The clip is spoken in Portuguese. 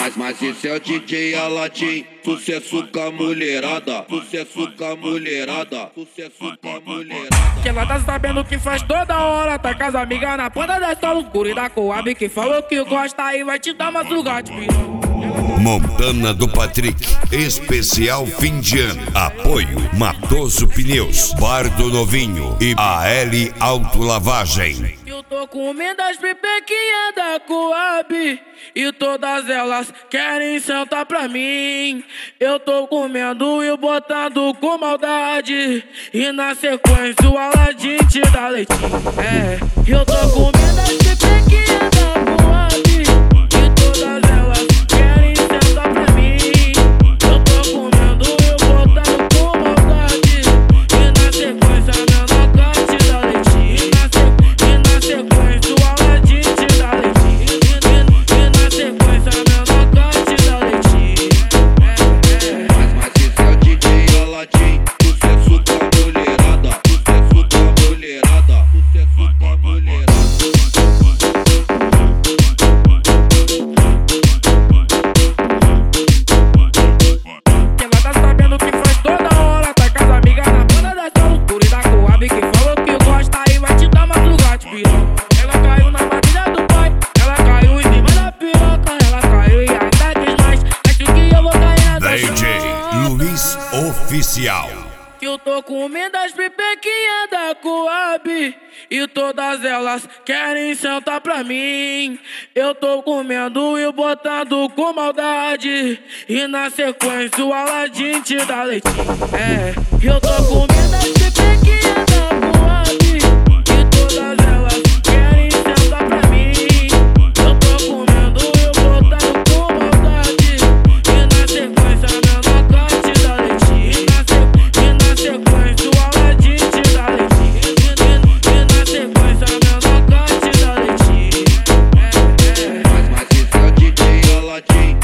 Mas esse é o DJ Aladim, sucesso com a mulherada, sucesso com a mulherada, sucesso com a mulherada. Que ela tá sabendo que faz toda hora, tá com as amigas na ponta da escola, os guri da Coab que falou que gosta aí vai te dar uma sugada de piranha. Montana do Patrick, especial fim de ano. Apoio Matoso Pneus, Bar do Novinho e AL Autolavagem. Eu tô comendo as pipequinhas da Coab e todas elas querem sentar pra mim. Eu tô comendo e botando com maldade e na sequência o Aladim te dá leitinho. É, eu tô comendo as pipequinhas da Coab e todas elas querem sentar pra mim. Eu tô comendo e botando com maldade e na sequência a menor te dá leitinho. E na sequência o Aladim te dá leitinho. E na sequência a menor te dá leitinho. Mas esse é o DJ Aladim, sucesso com a mulherada, sucesso com a mulherada, sucesso com a mulherada. Ela tá sabendo que faz toda hora, tá com as amigas na banda da escola, os guri da Coab que falou que gosta aí vai te dar uma sugada de piranha. Ela caiu na batida do pai, ela caiu em cima da piroca, ela caiu e ainda diz mais, acho que eu vou ganhar da DJ Luiz Oficial. que eu tô comendo as pipequinhas da Coab e todas elas querem sentar pra mim. Eu tô comendo e botando com maldade e na sequência o Aladim te dá leitinho. É, eu tô comendo as pipequinhas da Coab e todas elas querem sentar pra mim. Eu tô comendo e botando com maldade e na sequência a menor te dá leitinho. E na sequência o Aladim te dá leitinho. E na sequência a menor te dá leitinho. Mas esse é o DJ Aladim,